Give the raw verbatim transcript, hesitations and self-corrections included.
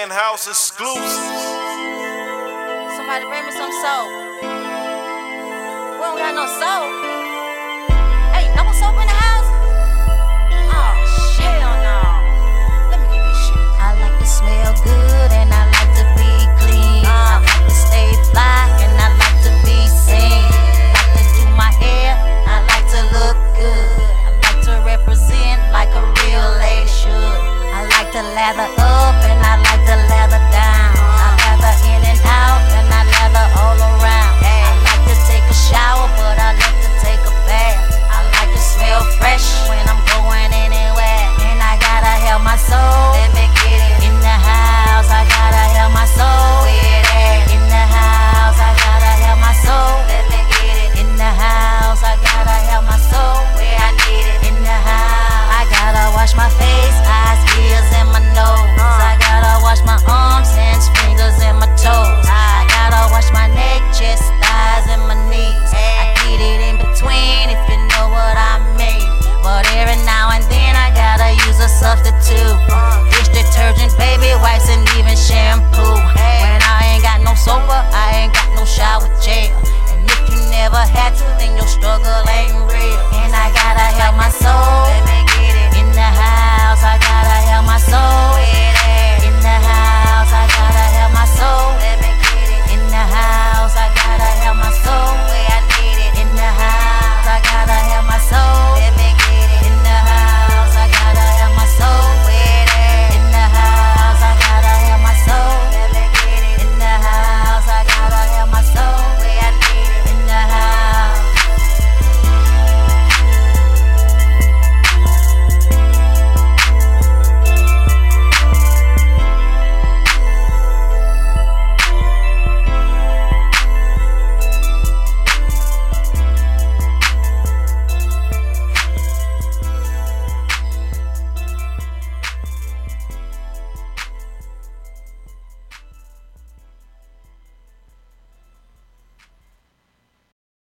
in-house exclusive. Somebody bring me some soap. We don't got no soap. Hey, no soap in the house? Oh, hell no. Let me get this shit. I like to smell good and I like to be clean. Uh, I like to stay fly and I like to be seen. I like to do my hair, I like to look good. I like to represent like a real lady should. I like to lather up and I like to lather down. I lather in and out and I lather all around. I like to take a shower but I like to take a bath. I like to smell fresh when I'm going anywhere. And I gotta have my soul. Let me get it in the house. I gotta have my soul. In the house, I gotta have my soul. Let me get it in the house. I gotta have my soul. Where I need it in the house. I gotta wash my face, eyes, ears, and my nose. I gotta wash my arms, hands, fingers, and my toes. I gotta wash my neck, chest, thighs, and my knees. I get it in between if you know what I mean. But every now and then I gotta use a substitute. Dish detergent, baby wipes, and even shampoo. When I ain't got no soap, I ain't got no shower gel. And if you never had to, then your struggle ain't real. And I gotta have my soul.